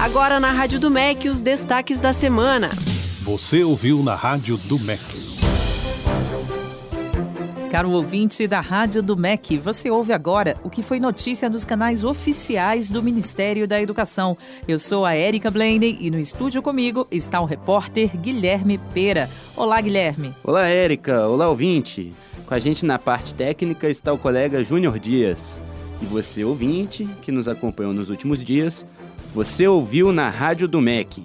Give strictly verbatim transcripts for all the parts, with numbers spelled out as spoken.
Agora na Rádio do M E C, os destaques da semana. Você ouviu na Rádio do M E C. Caro ouvinte da Rádio do M E C, você ouve agora o que foi notícia nos canais oficiais do Ministério da Educação. Eu sou a Érica Blaney e no estúdio comigo está o repórter Guilherme Pera. Olá, Guilherme. Olá, Érica. Olá, ouvinte. Com a gente na parte técnica está o colega Júnior Dias. E você, ouvinte, que nos acompanhou nos últimos dias, você ouviu na Rádio do M E C.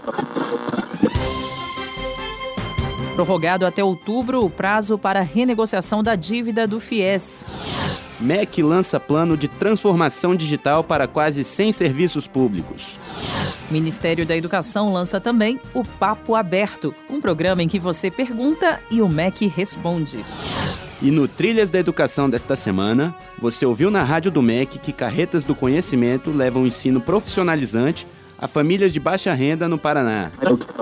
Prorrogado até outubro o prazo para renegociação da dívida do FIES. M E C lança plano de transformação digital para quase cem serviços públicos. Ministério da Educação lança também o Papo Aberto, um programa em que você pergunta e o M E C responde. E no Trilhas da Educação desta semana, você ouviu na Rádio do M E C que carretas do conhecimento levam ensino profissionalizante a famílias de baixa renda no Paraná.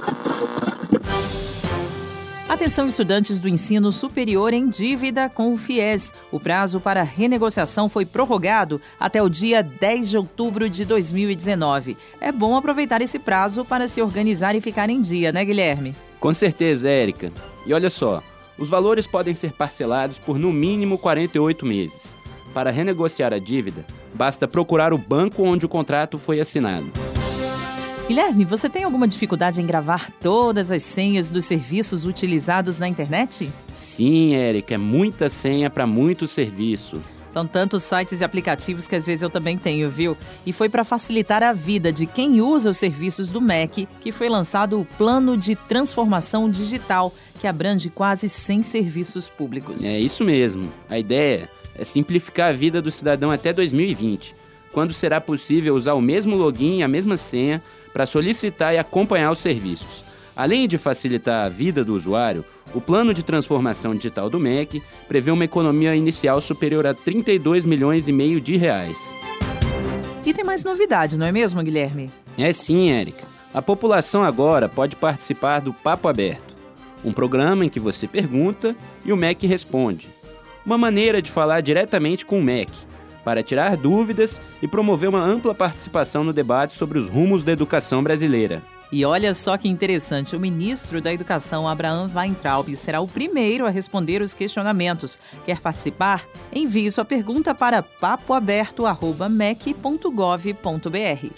Atenção, estudantes do ensino superior em dívida com o FIES. O prazo para renegociação foi prorrogado até o dia dez de outubro de dois mil e dezenove. É bom aproveitar esse prazo para se organizar e ficar em dia, né, Guilherme? Com certeza, Érica. E olha só, os valores podem ser parcelados por no mínimo quarenta e oito meses. Para renegociar a dívida, basta procurar o banco onde o contrato foi assinado. Guilherme, você tem alguma dificuldade em gravar todas as senhas dos serviços utilizados na internet? Sim, Érica, é muita senha para muito serviço. São tantos sites e aplicativos que às vezes eu também tenho, viu? E foi para facilitar a vida de quem usa os serviços do M E C que foi lançado o Plano de Transformação Digital, que abrange quase cem serviços públicos. É isso mesmo. A ideia é simplificar a vida do cidadão até dois mil e vinte, quando será possível usar o mesmo login e a mesma senha para solicitar e acompanhar os serviços. Além de facilitar a vida do usuário, o Plano de Transformação Digital do M E C prevê uma economia inicial superior a trinta e dois milhões e meio de reais. E tem mais novidade, não é mesmo, Guilherme? É sim, Érica. A população agora pode participar do Papo Aberto, um programa em que você pergunta e o M E C responde. Uma maneira de falar diretamente com o M E C, para tirar dúvidas e promover uma ampla participação no debate sobre os rumos da educação brasileira. E olha só que interessante, o ministro da Educação, Abraham Weintraub, será o primeiro a responder os questionamentos. Quer participar? Envie sua pergunta para papo aberto arroba mec ponto gov ponto br.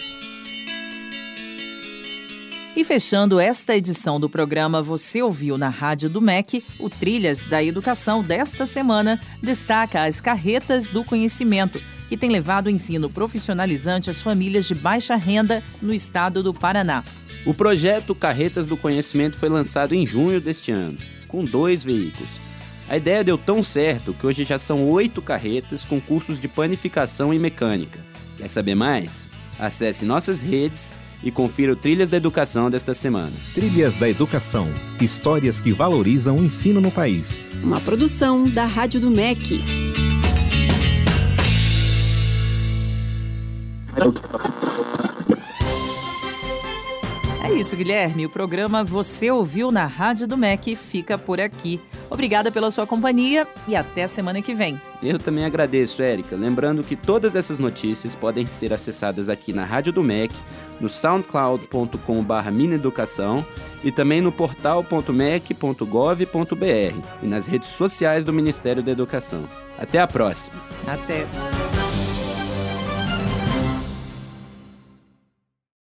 E fechando esta edição do programa Você Ouviu na Rádio do M E C, o Trilhas da Educação desta semana destaca as carretas do conhecimento, que tem levado o ensino profissionalizante às famílias de baixa renda no estado do Paraná. O projeto Carretas do Conhecimento foi lançado em junho deste ano, com dois veículos. A ideia deu tão certo que hoje já são oito carretas com cursos de panificação e mecânica. Quer saber mais? Acesse nossas redes e confira o Trilhas da Educação desta semana. Trilhas da Educação. Histórias que valorizam o ensino no país. Uma produção da Rádio do M E C. É isso, Guilherme. O programa Você Ouviu na Rádio do M E C fica por aqui. Obrigada pela sua companhia e até a semana que vem. Eu também agradeço, Érica. Lembrando que todas essas notícias podem ser acessadas aqui na Rádio do M E C, no soundcloud ponto com barra mineducação e também no portal ponto mec ponto gov ponto br e nas redes sociais do Ministério da Educação. Até a próxima. Até.